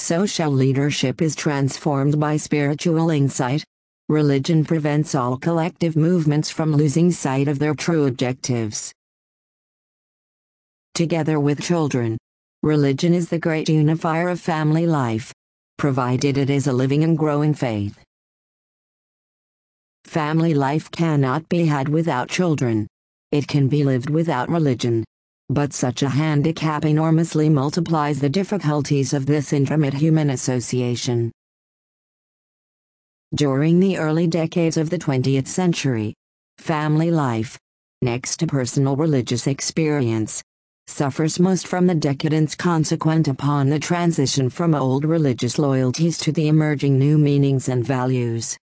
Social leadership is transformed by spiritual insight. Religion prevents all collective movements from losing sight of their true objectives. Together with children, religion is the great unifier of family life, provided it is a living and growing faith. Family life cannot be had without children. It can be lived without religion. But such a handicap enormously multiplies the difficulties of this intimate human association. During the early decades of the 20th century, family life, next to personal religious experience, suffers most from the decadence consequent upon the transition from old religious loyalties to the emerging new meanings and values.